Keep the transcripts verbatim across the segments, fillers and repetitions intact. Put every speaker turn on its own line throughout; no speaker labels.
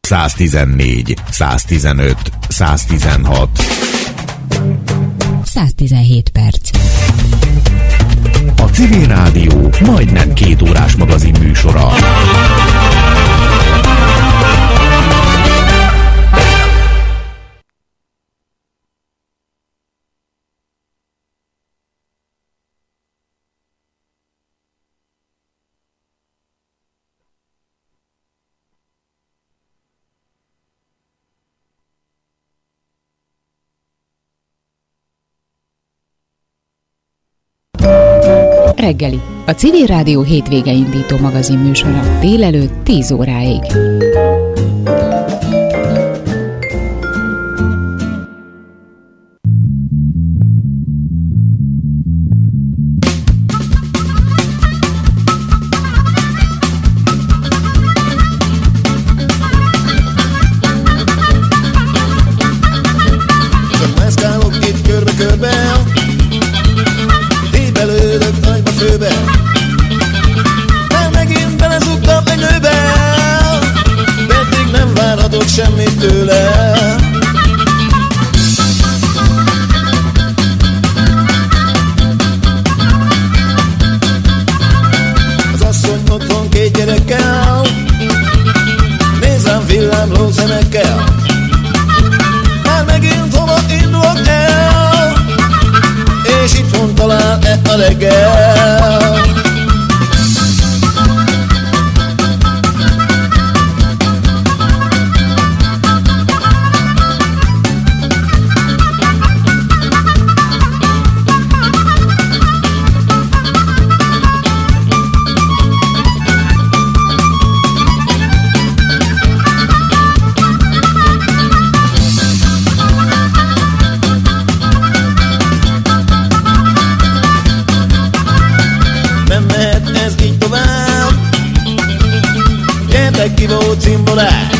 száztizennégy, száztizenöt, száztizenhat.
száztizenhét perc.
A Civil Rádió majdnem két órás magazin műsora.
Reggeli, a Civil Rádió hétvége indító magazin műsora délelőtt tíz óráig.
Csak mászkálok itt körbe-körbe, már megint belezugtam egy nőbe, pedig nem várhatok semmit tőle. Az asszony otthon két gyerekkel, nézem villámló szemekkel. Már megint hova indulok el, és itthon talál-e a reggel? Kivó cimborák,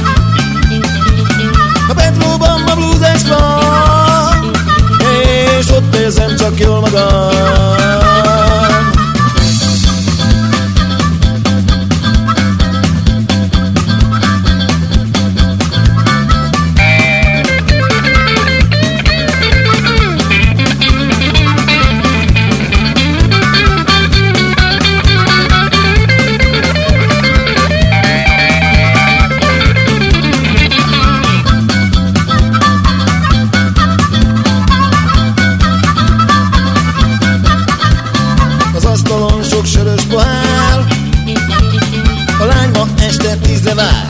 a Petróban ma blúzest van, és ott érzem csak jól magam. Vár.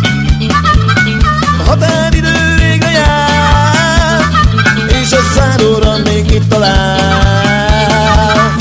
A határidő régre jár, és a száróra még itt talál.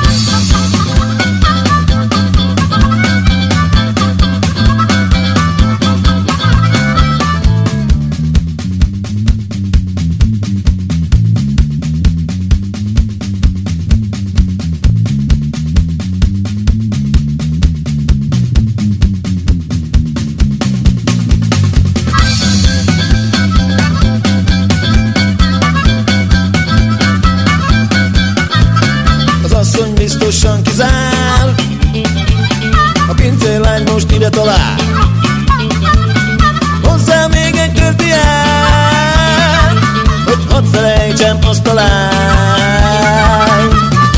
Biztosan kizár, a pincérlány most ide talál. Hozzá még egy törti jár, hogy hadd felejtsem azt a lányt.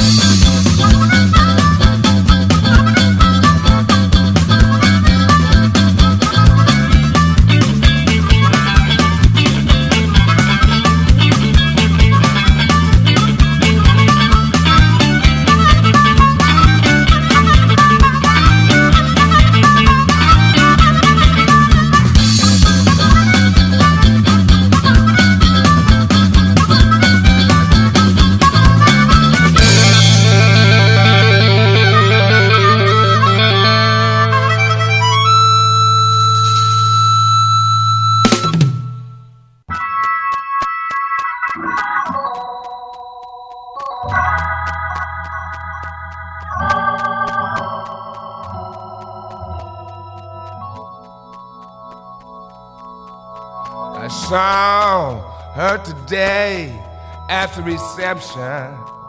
I saw her today at the reception.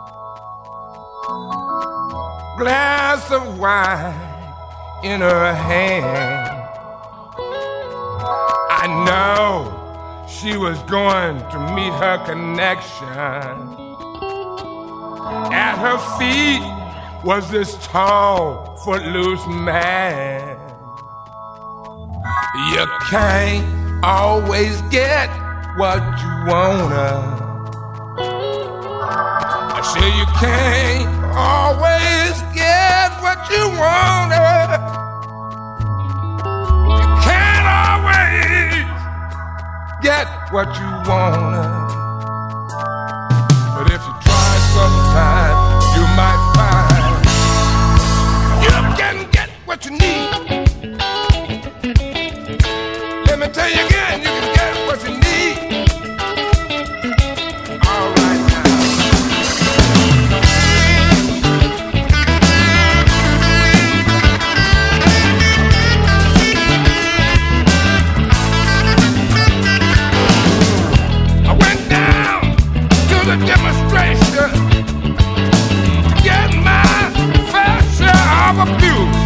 Glass of wine in her hand. know she was going to meet her connection. At her feet was this tall, footloose man. You can't always get what you wanna. I say you can't always get what you wanna. You can't always get what you wanna. But if you try sometime, you might find you can get what you need. Let me tell you again, you can get what you need. All right now. I went down to the demonstration to get my fair share of abuse.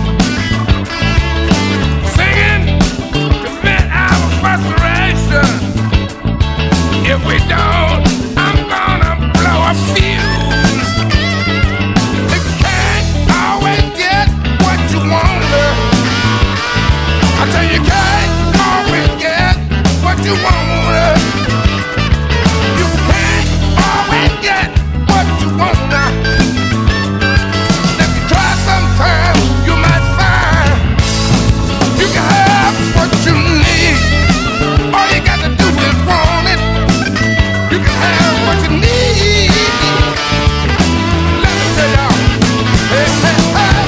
Singing to vent our frustration. If we don't, I'm gonna blow a fuse. You can't always get what you want. I tell you, you can't always get what you want. You can't always get what you want. If you try sometime, you might find you can have what you need. All you got to do is want it. You can have what you need. Let me tell y'all. Hey, hey, hey.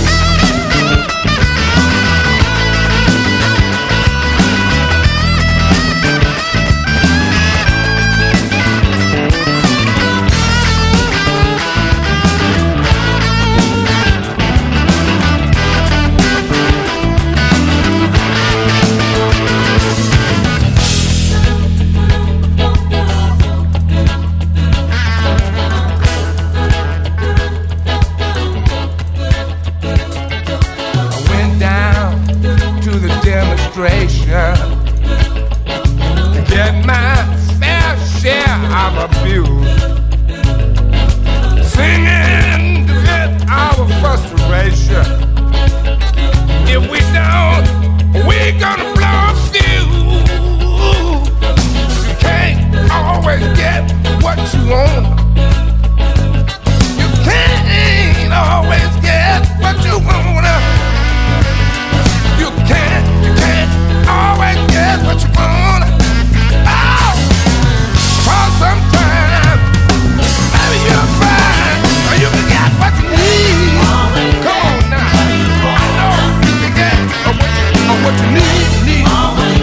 I went down to the demonstration to get my fair share of abuse. Singing to vent our frustration. If we don't, we're gonna blow a fuse. You can't always get what you want. You can't always get what you want. You can't, you can't always get what you want. Oh, for some time, maybe you'll find you can get what you need. Come on now, I know you can get what you, what you need, need. Come on,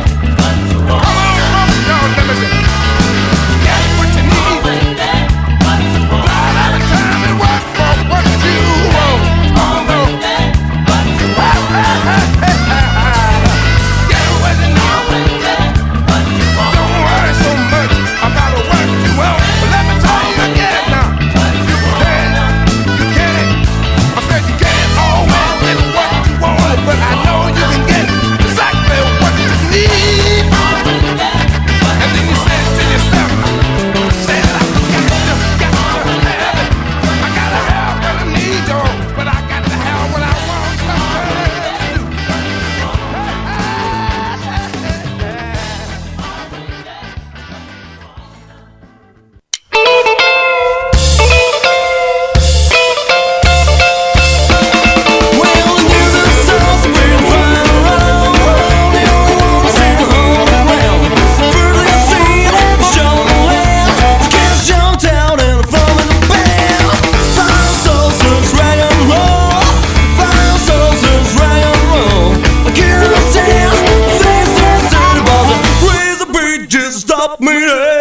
come on, let me see. Get what you need. Not every time and work for what you want. Oh no. Get what you need. Don't worry so much about what you want. But let me tell you again now. You can't, you can't. I said you can't always get what you want, but I know you can get exactly what you need. And then you say it to yourself, say that I got to, got to have it. I gotta have what I need, yo, but I got to have what I want sometimes.
Stop me there.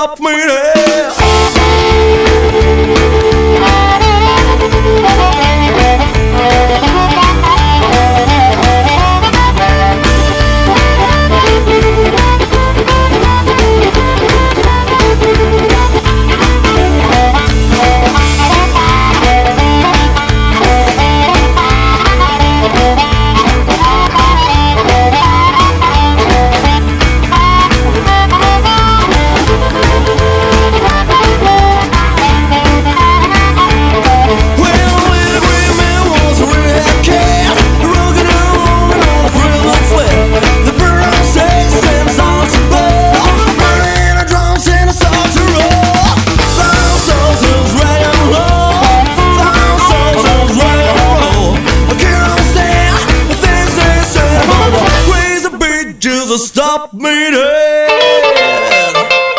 stop me there. Stop me there.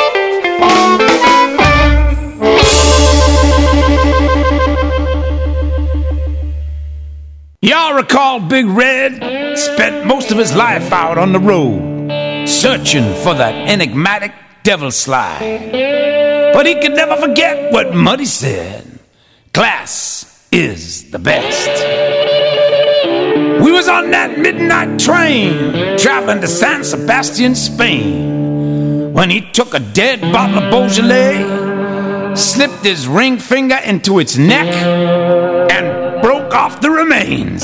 Y'all recall Big Red spent most of his life out on the road searching for that enigmatic devil slide. But he could never forget what Muddy said. Class is the best. We was on that midnight train traveling to San Sebastian, Spain, when he took a dead bottle of Beaujolais, slipped his ring finger into its neck, and broke off the remains.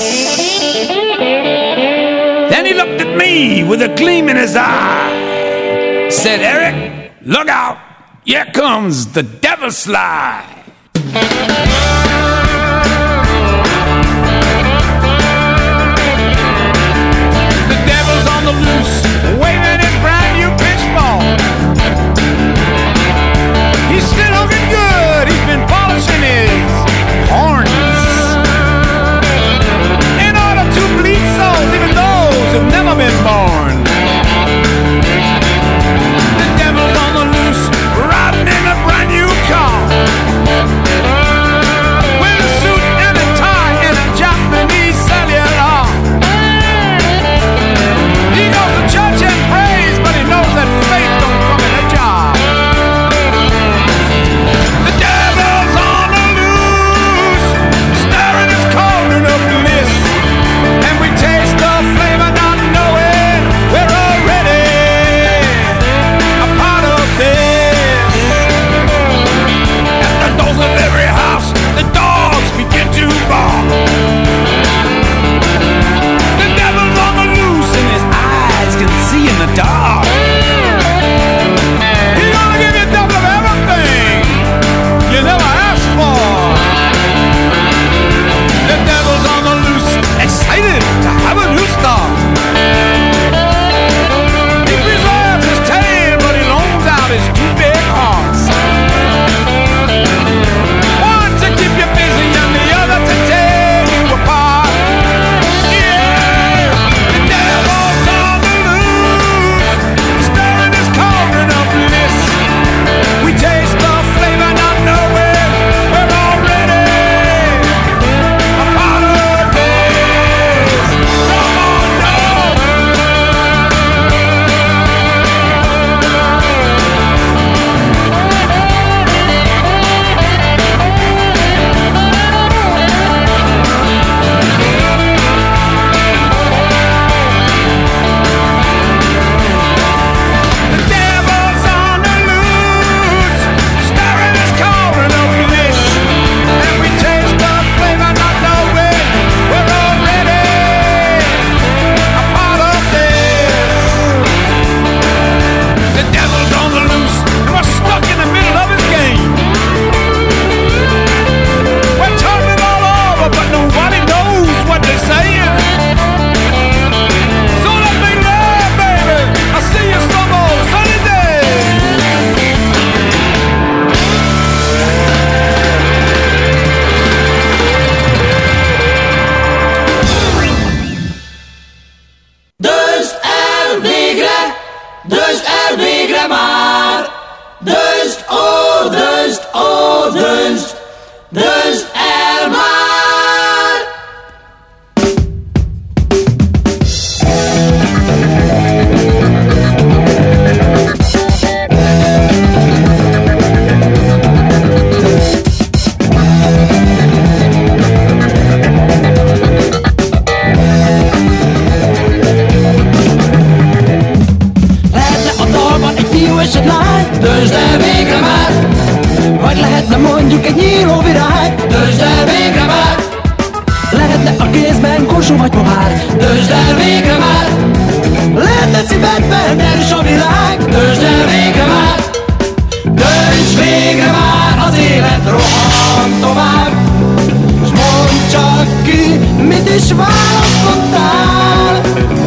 Then he looked at me with a gleam in his eye, said, "Eric, look out, here comes the devil slide." Loose, waving his brand new pitch ball. He's still looking good. He's been polishing his horns in order to bleed souls, even those who've never been born. The devil's on the loose, riding in a brand new car, with a suit and a tie and a Japanese cellular. He goes to church and prays, but he knows that faith don't come in a jar. The devil's on the loose, stirring his cauldron of bliss, and we taste the flavor not knowing we're already a part of this. At the doors of every house, the dogs begin to bark. The devil's on the loose and his eyes can see in the dark. He's gonna give you double of everything you never asked for. The devil's on the loose, excited to have a new start. He preserves his tail, but he loans out his two big hearts. One to keep you busy and the other to tear you apart. Yeah, the devil's on the loose, stirring his cauldron of bliss. We taste the flavor not knowing we're already a part of this. Come on, dog. The devil's on the loose, stirring his cauldron of bliss, and we taste the flavor not knowing we're already a part of this. The devil's on the loose, and we're stuck in the middle of his game. We're turning it all over, but nobody knows what they're saying. So let me love, baby. I'll see you some old sunny day.
Döntsd el végre, döntsd el végre már. Döntsd, ó, döntsd, ó, döntsd, döntsd el már. döntsd el végre már. Vagy lehetne mondjuk egy nyíló virág, döntsd el végre már. Lehetne a kézben korsó vagy pohár, döntsd el végre már. Lehetne szívedben erős a világ, döntsd el végre már. Dönts végre már, az élet rohan tovább. S mondd csak ki, mit is választottál.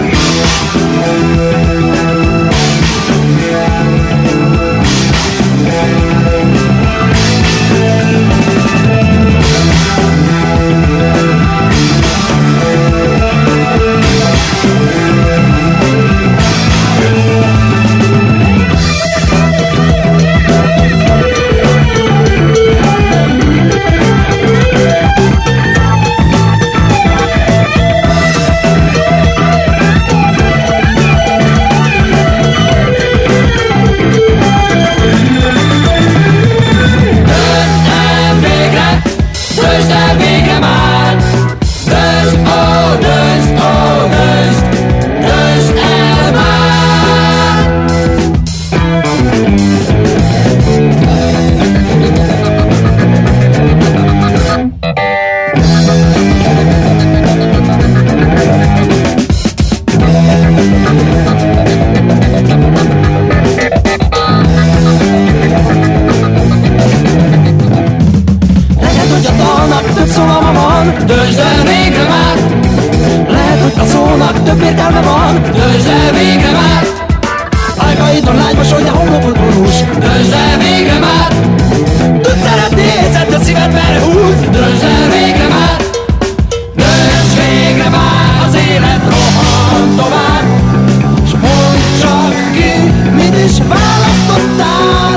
Döntsd el végre már. Lehet, hogy a szónak több értelme van, döntsd el végre már. Ágaidon lágy mosoly, de homlokod borús, döntsd el végre már. Tudsz szeretni, érzed, de szíved merre húz, döntsd el végre már. Dönts végre már, az élet rohan tovább. S mondd csak ki, mit is választottál.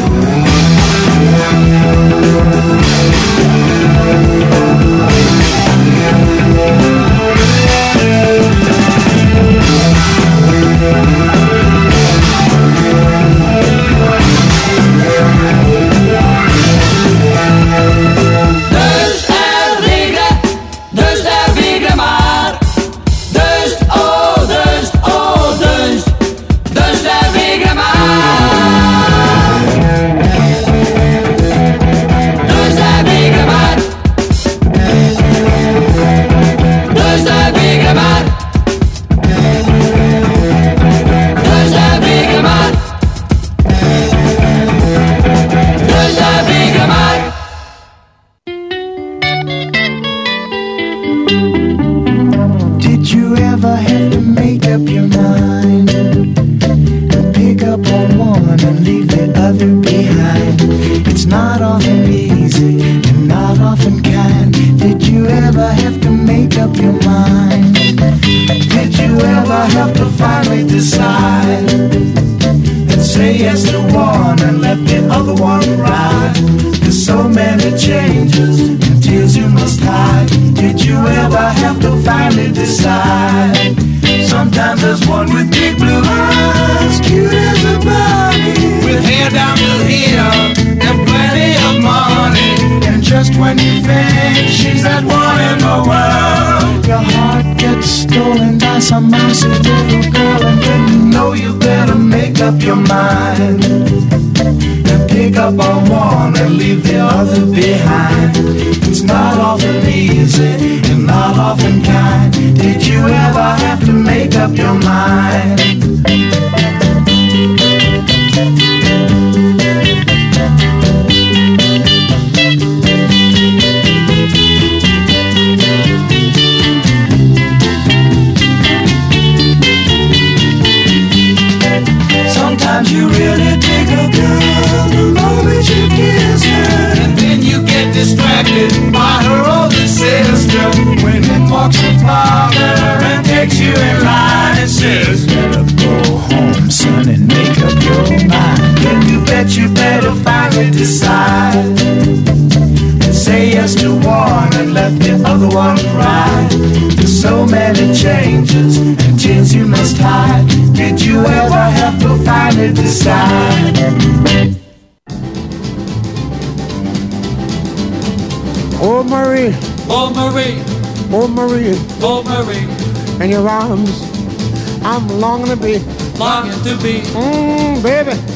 Oh Marie,
oh Marie,
oh Marie,
oh Marie,
in your arms I'm longing to be,
longing to be,
mmm, baby,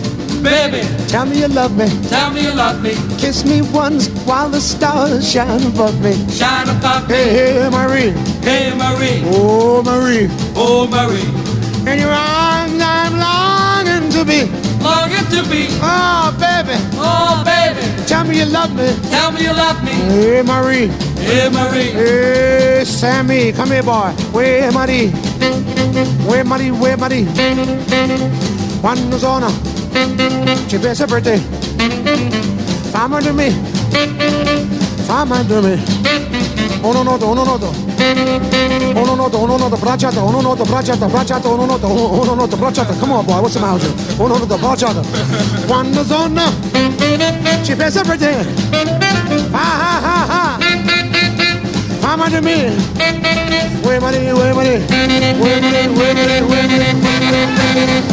Baby,
tell me you love me.
tell me you love me.
Kiss me once while the stars shine above me.
Shine above me.
Hey, hey, Marie.
Hey, Marie.
Oh, Marie.
Oh, Marie.
In your arms I'm longing to be.
Longing to be.
Oh, baby.
Oh, baby.
Tell me you love me.
Tell me you love me.
Hey, Marie.
Hey, Marie.
Hey, Sammy. Come here, boy. Where Marie? Where Marie? Where Marie? Quando sono ci pensa per te. Fammi di me. Fammi di me. Uno noto, uno noto. Uno noto, uno noto, bracciata, uno noto, bracciata, bracciata, uno noto, uno noto, bracciata. Come on, boy, what's the matter? Uno noto, bracciata. Quando sono ci pensa per te. Ha ha ha ha. Fammi di me. Where money, where money, where money, where money, where money.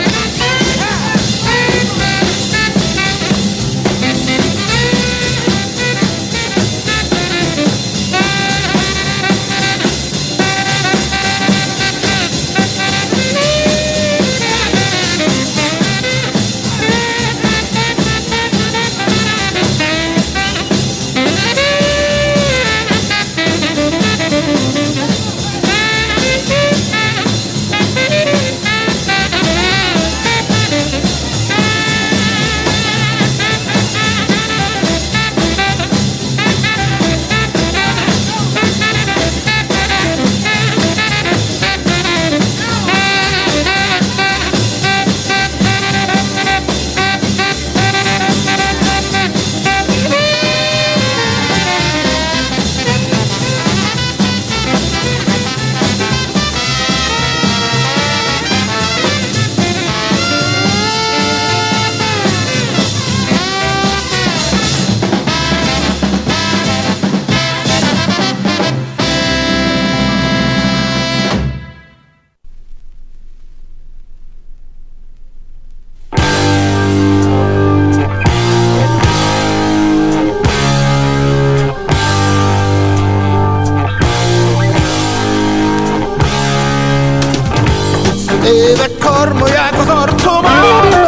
Évek karmolják az arcomat,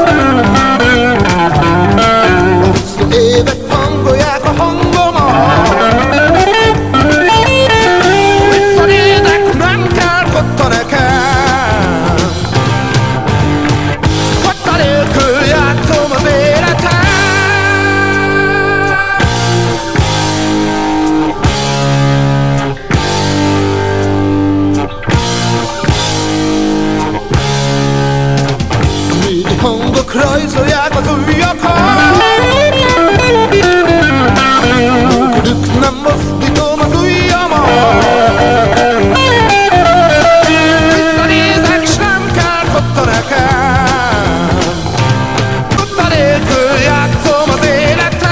hosszú évek hangolják a hangomat. Visszanézek, nem kell kotta nekem, kotta nélkül játszom az életem. Hangok rajzolják az ujjakat, ők nem mozdítom az ujjamat. Visszanézek, s nem kell kotta nekem, kotta nélkül játszom az életem.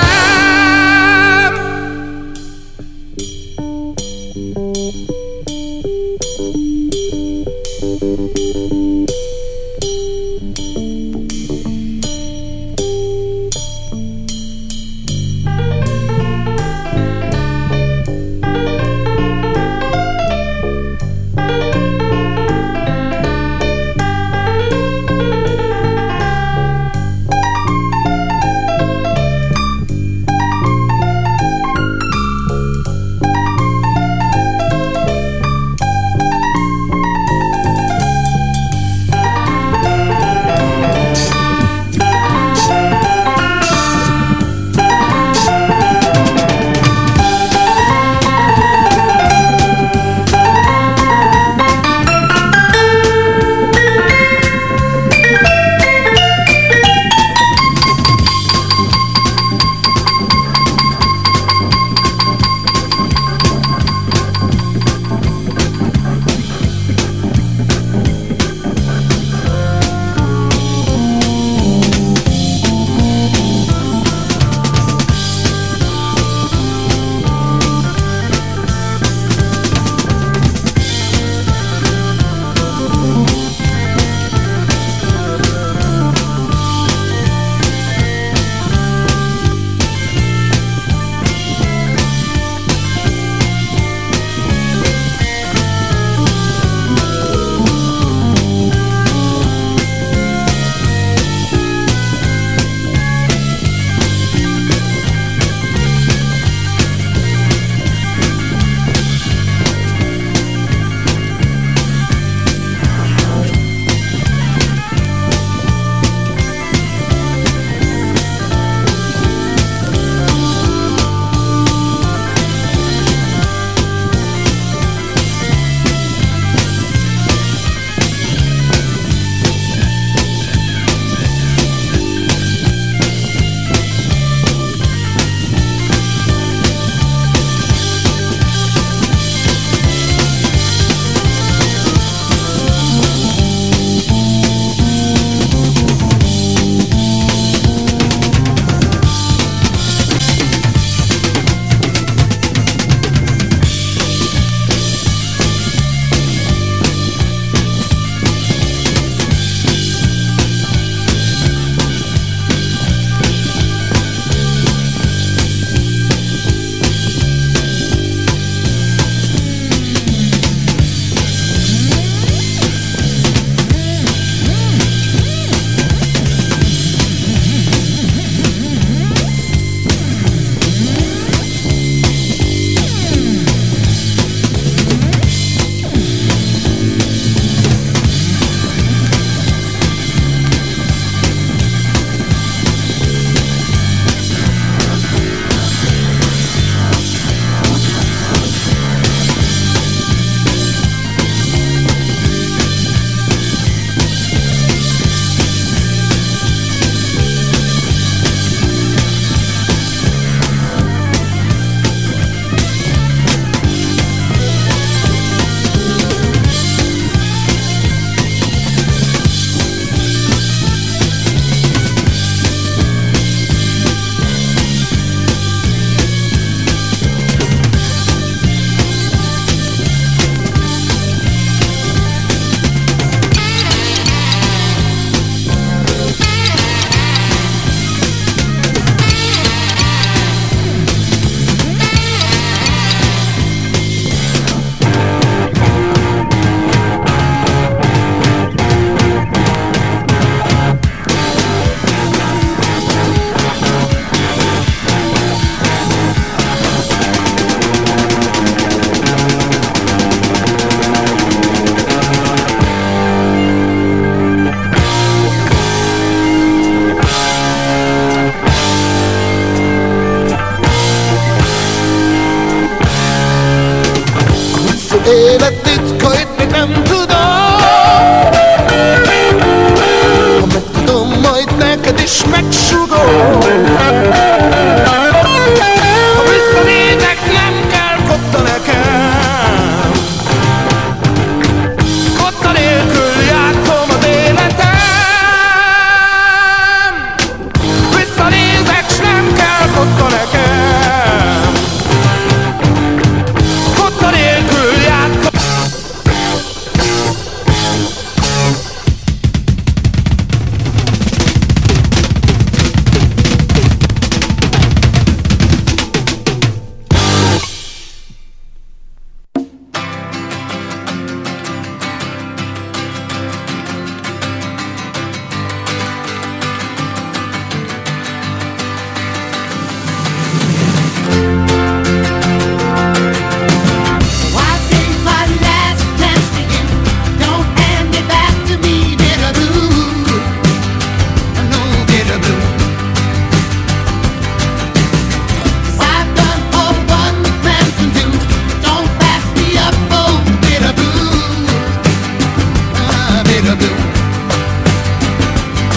és megsugom.